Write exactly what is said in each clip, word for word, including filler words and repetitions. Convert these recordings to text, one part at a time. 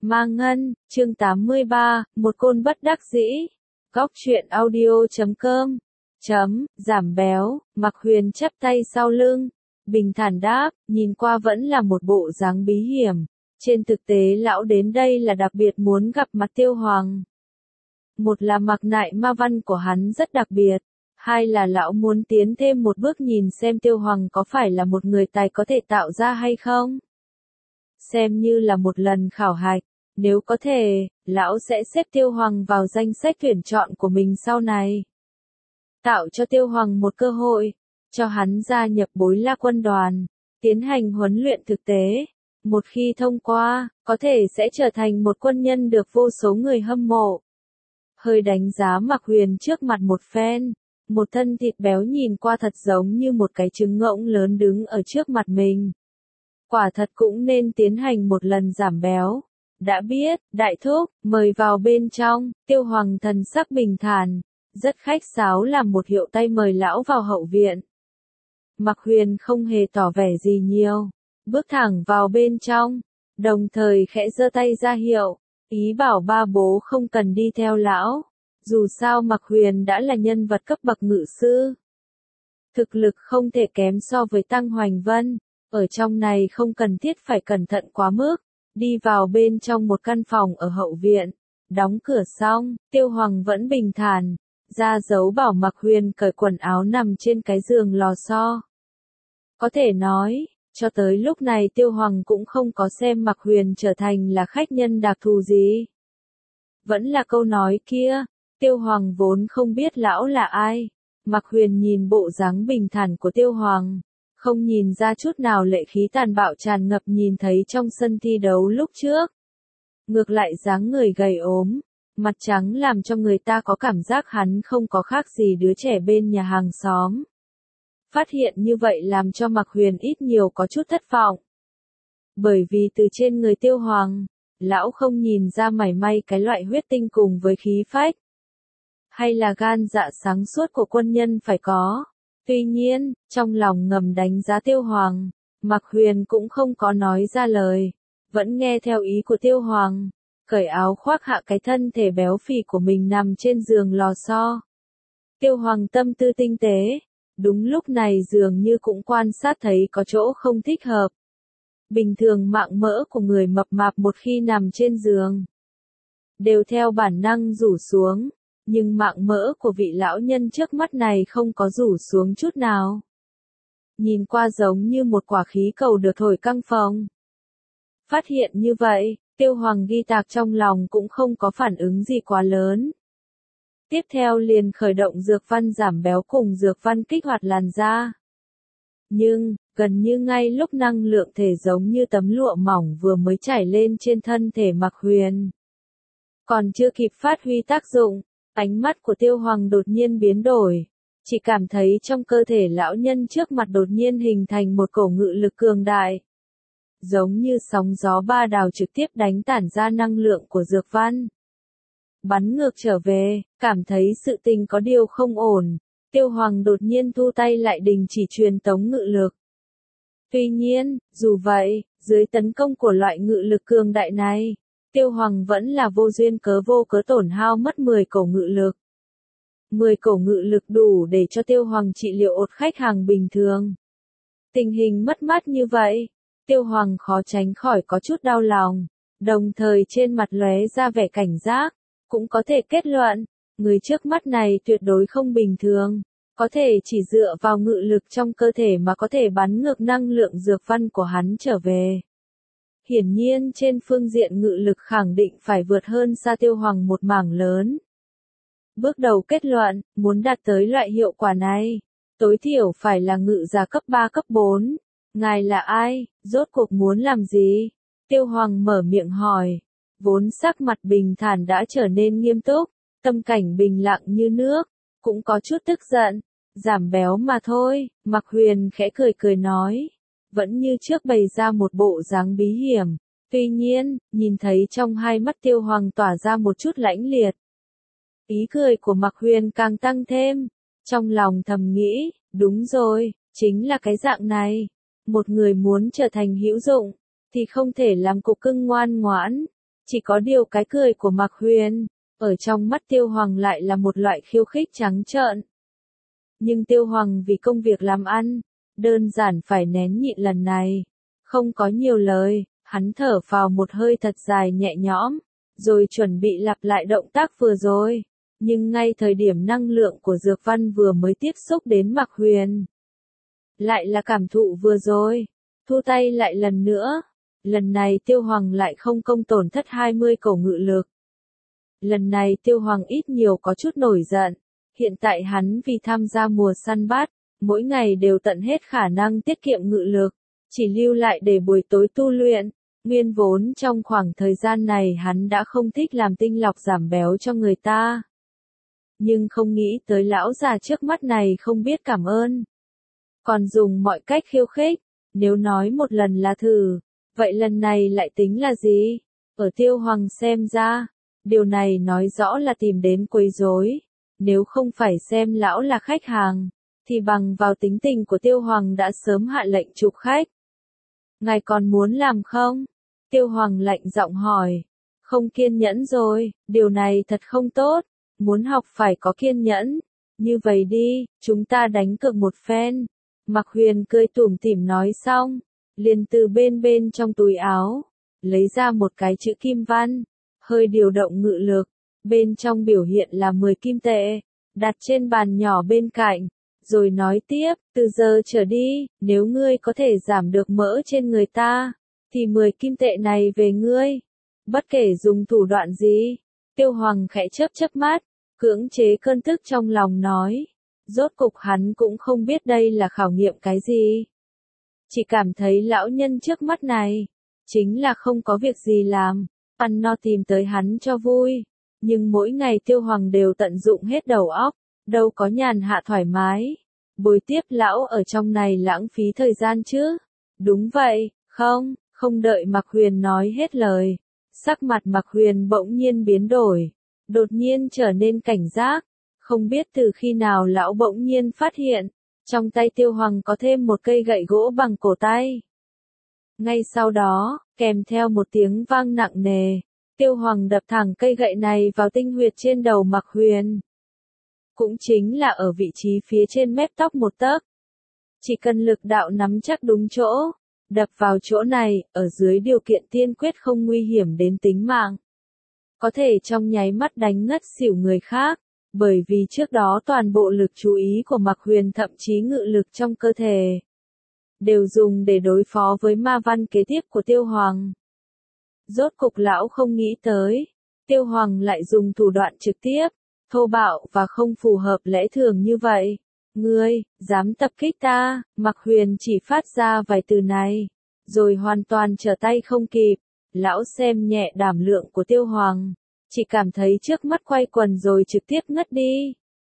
Ma Ngân, chương tám mươi ba, một côn bất đắc dĩ. Góc truyện audio chấm com. Chấm, giảm béo, Mạc Huyền chắp tay sau lưng. Bình thản đáp, nhìn qua vẫn là một bộ dáng bí hiểm. Trên thực tế lão đến đây là đặc biệt muốn gặp mặt Tiêu Hoàng. Một là mặc nại ma văn của hắn rất đặc biệt. Hai là lão muốn tiến thêm một bước nhìn xem Tiêu Hoàng có phải là một người tài có thể tạo ra hay không. Xem như là một lần khảo hạch. Nếu có thể, lão sẽ xếp Tiêu Hoàng vào danh sách tuyển chọn của mình sau này. Tạo cho Tiêu Hoàng một cơ hội, cho hắn gia nhập Bối La quân đoàn, tiến hành huấn luyện thực tế. Một khi thông qua, có thể sẽ trở thành một quân nhân được vô số người hâm mộ. Hơi đánh giá Mạc Huyền trước mặt một phen, một thân thịt béo nhìn qua thật giống như một cái trứng ngỗng lớn đứng ở trước mặt mình. Quả thật cũng nên tiến hành một lần giảm béo. Đã biết, đại thúc, mời vào bên trong. Tiêu Hoàng thần sắc bình thản, rất khách sáo làm một hiệu tay mời lão vào hậu viện. Mạc Huyền không hề tỏ vẻ gì nhiều, bước thẳng vào bên trong, đồng thời khẽ giơ tay ra hiệu, ý bảo ba bố không cần đi theo lão. Dù sao Mạc Huyền đã là nhân vật cấp bậc ngự sư, thực lực không thể kém so với Tăng Hoành Vân, ở trong này không cần thiết phải cẩn thận quá mức. Đi vào bên trong một căn phòng ở hậu viện, đóng cửa xong, Tiêu Hoàng vẫn bình thản, ra dấu bảo Mạc Huyền cởi quần áo nằm trên cái giường lò xo. Có thể nói, cho tới lúc này Tiêu Hoàng cũng không có xem Mạc Huyền trở thành là khách nhân đặc thù gì. Vẫn là câu nói kia, Tiêu Hoàng vốn không biết lão là ai. Mạc Huyền nhìn bộ dáng bình thản của Tiêu Hoàng, không nhìn ra chút nào lệ khí tàn bạo tràn ngập nhìn thấy trong sân thi đấu lúc trước. Ngược lại dáng người gầy ốm, mặt trắng làm cho người ta có cảm giác hắn không có khác gì đứa trẻ bên nhà hàng xóm. Phát hiện như vậy làm cho Mạc Huyền ít nhiều có chút thất vọng. Bởi vì từ trên người Tiêu Hoàng, lão không nhìn ra mảy may cái loại huyết tinh cùng với khí phách. Hay là gan dạ sáng suốt của quân nhân phải có. Tuy nhiên, trong lòng ngầm đánh giá Tiêu Hoàng, Mạc Huyền cũng không có nói ra lời, vẫn nghe theo ý của Tiêu Hoàng, cởi áo khoác hạ cái thân thể béo phì của mình nằm trên giường lò xo. Tiêu Hoàng tâm tư tinh tế, đúng lúc này dường như cũng quan sát thấy có chỗ không thích hợp. Bình thường mạng mỡ của người mập mạp một khi nằm trên giường, đều theo bản năng rủ xuống. Nhưng mạng mỡ của vị lão nhân trước mắt này không có rủ xuống chút nào. Nhìn qua giống như một quả khí cầu được thổi căng phồng. Phát hiện như vậy, Tiêu Hoàng ghi tạc trong lòng cũng không có phản ứng gì quá lớn. Tiếp theo liền khởi động dược văn giảm béo cùng dược văn kích hoạt làn da. Nhưng, gần như ngay lúc năng lượng thể giống như tấm lụa mỏng vừa mới trải lên trên thân thể Mạc Huyền, còn chưa kịp phát huy tác dụng, ánh mắt của Tiêu Hoàng đột nhiên biến đổi, chỉ cảm thấy trong cơ thể lão nhân trước mặt đột nhiên hình thành một cổ ngự lực cường đại. Giống như sóng gió ba đào trực tiếp đánh tản ra năng lượng của dược văn. Bắn ngược trở về, cảm thấy sự tình có điều không ổn, Tiêu Hoàng đột nhiên thu tay lại đình chỉ truyền tống ngự lực. Tuy nhiên, dù vậy, dưới tấn công của loại ngự lực cường đại này, Tiêu Hoàng vẫn là vô duyên cớ vô cớ tổn hao mất mười cổ ngự lực. mười cổ ngự lực đủ để cho Tiêu Hoàng trị liệu ột khách hàng bình thường. Tình hình mất mát như vậy, Tiêu Hoàng khó tránh khỏi có chút đau lòng, đồng thời trên mặt lóe ra vẻ cảnh giác, cũng có thể kết luận, người trước mắt này tuyệt đối không bình thường, có thể chỉ dựa vào ngự lực trong cơ thể mà có thể bắn ngược năng lượng dược văn của hắn trở về. Hiển nhiên trên phương diện ngự lực khẳng định phải vượt hơn xa Tiêu Hoàng một mảng lớn. Bước đầu kết luận, muốn đạt tới loại hiệu quả này, tối thiểu phải là ngự giả cấp ba cấp bốn. Ngài là ai, rốt cuộc muốn làm gì? Tiêu Hoàng mở miệng hỏi, vốn sắc mặt bình thản đã trở nên nghiêm túc, tâm cảnh bình lặng như nước, cũng có chút tức giận, giảm béo mà thôi. Mạc Huyền khẽ cười cười nói. Vẫn như trước bày ra một bộ dáng bí hiểm, tuy nhiên, nhìn thấy trong hai mắt Tiêu Hoàng tỏa ra một chút lãnh liệt. Ý cười của Mạc Huyền càng tăng thêm, trong lòng thầm nghĩ, đúng rồi, chính là cái dạng này. Một người muốn trở thành hữu dụng, thì không thể làm cục cưng ngoan ngoãn, Chỉ có điều cái cười của Mạc Huyền, ở trong mắt Tiêu Hoàng lại là một loại khiêu khích trắng trợn. Nhưng Tiêu Hoàng vì công việc làm ăn, đơn giản phải nén nhịn lần này. Không có nhiều lời, hắn thở phào một hơi thật dài nhẹ nhõm, rồi chuẩn bị lặp lại động tác vừa rồi. Nhưng ngay thời điểm năng lượng của Dược Văn vừa mới tiếp xúc đến Mạc Huyền, lại là cảm thụ vừa rồi, thu tay lại lần nữa. Lần này Tiêu Hoàng lại không công tổn thất hai mươi cổ ngự lực. Lần này Tiêu Hoàng ít nhiều có chút nổi giận. Hiện tại hắn vì tham gia mùa săn bắt, mỗi ngày đều tận hết khả năng tiết kiệm ngự lực, chỉ lưu lại để buổi tối tu luyện. Nguyên vốn trong khoảng thời gian này hắn đã không thích làm tinh lọc giảm béo cho người ta. Nhưng không nghĩ tới lão già trước mắt này không biết cảm ơn. Còn dùng mọi cách khiêu khích, nếu nói một lần là thử, vậy lần này lại tính là gì? Ở Tiêu Hoàng xem ra, điều này nói rõ là tìm đến quấy rối. Nếu không phải xem lão là khách hàng, thì bằng vào tính tình của Tiêu Hoàng đã sớm hạ lệnh chụp khách. Ngài còn muốn làm không? Tiêu Hoàng lạnh giọng hỏi. Không kiên nhẫn rồi, điều này thật không tốt. Muốn học phải có kiên nhẫn. Như vậy đi, chúng ta đánh cược một phen. Mạc Huyền cười tủm tỉm nói xong, liền từ bên bên trong túi áo, lấy ra một cái chữ kim văn, hơi điều động ngự lực, bên trong biểu hiện là mười kim tệ, đặt trên bàn nhỏ bên cạnh, rồi nói tiếp, từ giờ trở đi, nếu ngươi có thể giảm được mỡ trên người ta, thì mười kim tệ này về ngươi, bất kể dùng thủ đoạn gì. Tiêu Hoàng khẽ chớp chớp mắt, cưỡng chế cơn tức trong lòng nói. Rốt cục hắn cũng không biết đây là khảo nghiệm cái gì. Chỉ cảm thấy lão nhân trước mắt này, chính là không có việc gì làm, ăn no tìm tới hắn cho vui. Nhưng mỗi ngày Tiêu Hoàng đều tận dụng hết đầu óc, đâu có nhàn hạ thoải mái. Bồi tiếp lão ở trong này lãng phí thời gian chứ. Đúng vậy, không, không đợi Mạc Huyền nói hết lời. Sắc mặt Mạc Huyền bỗng nhiên biến đổi, đột nhiên trở nên cảnh giác. Không biết từ khi nào lão bỗng nhiên phát hiện, trong tay Tiêu Hoàng có thêm một cây gậy gỗ bằng cổ tay. Ngay sau đó, kèm theo một tiếng vang nặng nề, Tiêu Hoàng đập thẳng cây gậy này vào tinh huyệt trên đầu Mạc Huyền. Cũng chính là ở vị trí phía trên mép tóc một tấc. Chỉ cần lực đạo nắm chắc đúng chỗ, đập vào chỗ này, ở dưới điều kiện tiên quyết không nguy hiểm đến tính mạng. Có thể trong nháy mắt đánh ngất xỉu người khác. Bởi vì trước đó toàn bộ lực chú ý của Mạc Huyền thậm chí ngự lực trong cơ thể, đều dùng để đối phó với ma văn kế tiếp của Tiêu Hoàng. Rốt cục lão không nghĩ tới, Tiêu Hoàng lại dùng thủ đoạn trực tiếp, thô bạo và không phù hợp lẽ thường như vậy. Ngươi, dám tập kích ta, Mạc Huyền chỉ phát ra vài từ này, rồi hoàn toàn trở tay không kịp. Lão xem nhẹ đảm lượng của Tiêu Hoàng, chỉ cảm thấy trước mắt quay quần rồi trực tiếp ngất đi.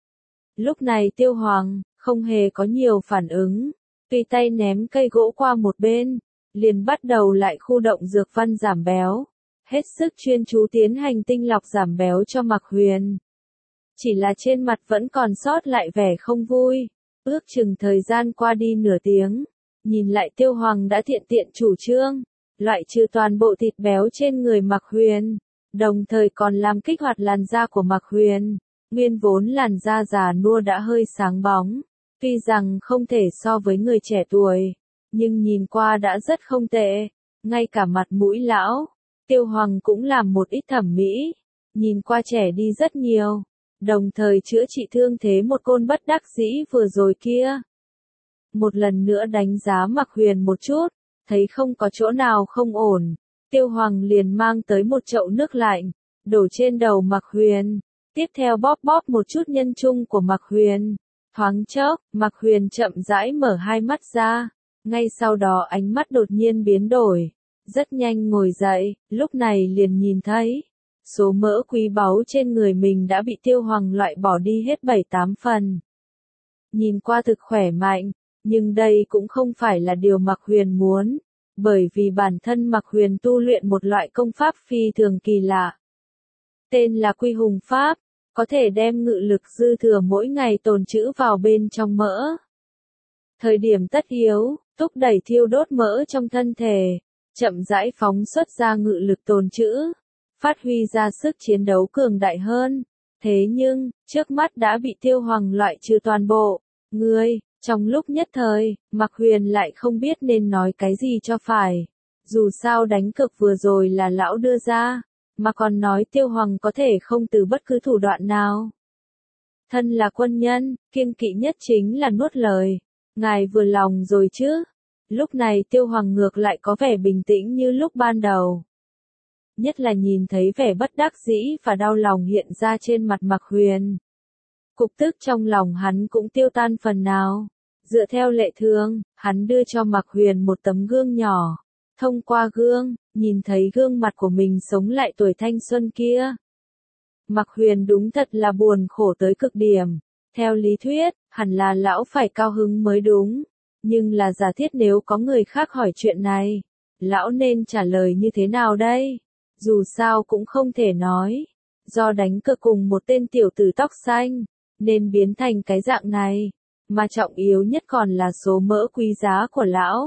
Lúc này Tiêu Hoàng, không hề có nhiều phản ứng, tùy tay ném cây gỗ qua một bên, liền bắt đầu lại khu động dược văn giảm béo, hết sức chuyên chú tiến hành tinh lọc giảm béo cho Mạc Huyền. Chỉ là trên mặt vẫn còn sót lại vẻ không vui, ước chừng thời gian qua đi nửa tiếng, nhìn lại Tiêu Hoàng đã thiện tiện chủ trương, loại trừ toàn bộ thịt béo trên người Mạc Huyền. Đồng thời còn làm kích hoạt làn da của Mạc Huyền. Nguyên vốn làn da già nua đã hơi sáng bóng, tuy rằng không thể so với người trẻ tuổi, nhưng nhìn qua đã rất không tệ. Ngay cả mặt mũi lão, Tiêu Hoàng cũng làm một ít thẩm mỹ, nhìn qua trẻ đi rất nhiều, đồng thời chữa trị thương thế một côn bất đắc dĩ vừa rồi kia. Một lần nữa đánh giá Mạc Huyền một chút, thấy không có chỗ nào không ổn. Tiêu Hoàng liền mang tới một chậu nước lạnh, đổ trên đầu Mạc Huyền, tiếp theo bóp bóp một chút nhân trung của Mạc Huyền. Thoáng chốc, Mạc Huyền chậm rãi mở hai mắt ra, ngay sau đó ánh mắt đột nhiên biến đổi, rất nhanh ngồi dậy, lúc này liền nhìn thấy, số mỡ quý báu trên người mình đã bị Tiêu Hoàng loại bỏ đi hết bảy tám phần. Nhìn qua thực khỏe mạnh, nhưng đây cũng không phải là điều Mạc Huyền muốn. Bởi vì bản thân Mạc Huyền tu luyện một loại công pháp phi thường kỳ lạ. Tên là Quy Hùng Pháp, có thể đem ngự lực dư thừa mỗi ngày tồn trữ vào bên trong mỡ. Thời điểm tất yếu, thúc đẩy thiêu đốt mỡ trong thân thể, chậm rãi phóng xuất ra ngự lực tồn trữ. phát huy ra sức chiến đấu cường đại hơn. Thế nhưng, trước mắt đã bị Tiêu Hoàng loại trừ toàn bộ. Ngươi, trong lúc nhất thời, Mạc Huyền lại không biết nên nói cái gì cho phải. Dù sao đánh cược vừa rồi là lão đưa ra, mà còn nói Tiêu Hoàng có thể không từ bất cứ thủ đoạn nào. Thân là quân nhân, kiêng kỵ nhất chính là nuốt lời. Ngài vừa lòng rồi chứ? Lúc này Tiêu Hoàng ngược lại có vẻ bình tĩnh như lúc ban đầu. Nhất là nhìn thấy vẻ bất đắc dĩ và đau lòng hiện ra trên mặt Mạc Huyền. Cục tức trong lòng hắn cũng tiêu tan phần nào. Dựa theo lệ thường, hắn đưa cho Mạc Huyền một tấm gương nhỏ. Thông qua gương, nhìn thấy gương mặt của mình sống lại tuổi thanh xuân kia. Mạc Huyền đúng thật là buồn khổ tới cực điểm. Theo lý thuyết, hẳn là lão phải cao hứng mới đúng. Nhưng là giả thiết nếu có người khác hỏi chuyện này, lão nên trả lời như thế nào đây? Dù sao cũng không thể nói. Do đánh cược cùng một tên tiểu tử tóc xanh, nên biến thành cái dạng này. Mà trọng yếu nhất còn là số mỡ quý giá của lão.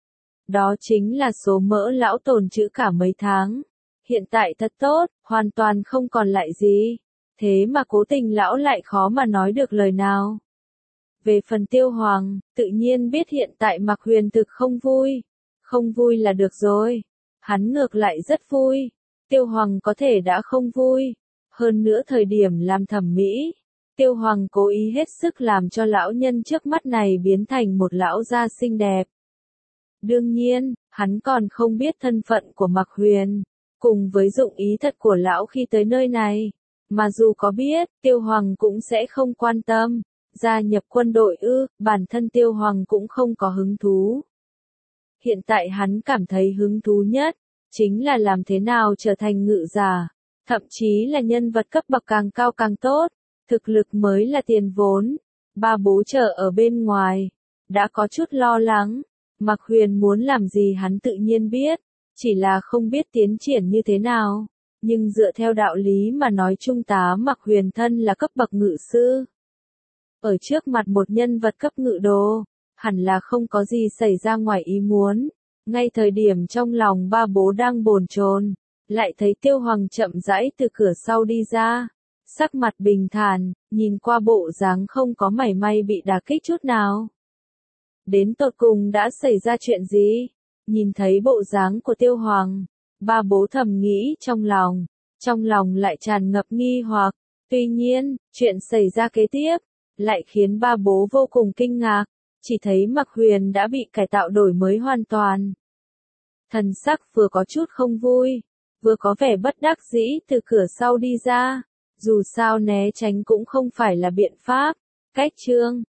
Đó chính là số mỡ lão tồn trữ cả mấy tháng. Hiện tại thật tốt, hoàn toàn không còn lại gì. Thế mà cố tình lão lại khó mà nói được lời nào. Về phần Tiêu Hoàng, tự nhiên biết hiện tại Mạc Huyền thực không vui. Không vui là được rồi. Hắn ngược lại rất vui. Tiêu Hoàng có thể đã không vui. Hơn nữa thời điểm làm thẩm mỹ, Tiêu Hoàng cố ý hết sức làm cho lão nhân trước mắt này biến thành một lão gia xinh đẹp. Đương nhiên, hắn còn không biết thân phận của Mạc Huyền, cùng với dụng ý thật của lão khi tới nơi này. Mà dù có biết, Tiêu Hoàng cũng sẽ không quan tâm. Gia nhập quân đội ư, bản thân Tiêu Hoàng cũng không có hứng thú. Hiện tại hắn cảm thấy hứng thú nhất, chính là làm thế nào trở thành ngự giả, thậm chí là nhân vật cấp bậc càng cao càng tốt, thực lực mới là tiền vốn. Ba bố chờ ở bên ngoài, đã có chút lo lắng, Mạc Huyền muốn làm gì hắn tự nhiên biết, chỉ là không biết tiến triển như thế nào. Nhưng dựa theo đạo lý mà nói trung tá Mạc Huyền thân là cấp bậc ngự sư. Ở trước mặt một nhân vật cấp ngự đồ, hẳn là không có gì xảy ra ngoài ý muốn. Ngay thời điểm trong lòng ba bố đang bồn chồn, lại thấy Tiêu Hoàng chậm rãi từ cửa sau đi ra. Sắc mặt bình thản, nhìn qua bộ dáng không có mảy may bị đả kích chút nào. Đến tột cùng đã xảy ra chuyện gì? Nhìn thấy bộ dáng của Tiêu Hoàng, ba bố thầm nghĩ trong lòng, trong lòng lại tràn ngập nghi hoặc. Tuy nhiên, chuyện xảy ra kế tiếp, lại khiến ba bố vô cùng kinh ngạc, chỉ thấy Mạc Huyền đã bị cải tạo đổi mới hoàn toàn. Thần sắc vừa có chút không vui, vừa có vẻ bất đắc dĩ từ cửa sau đi ra, dù sao né tránh cũng không phải là biện pháp. Cách chương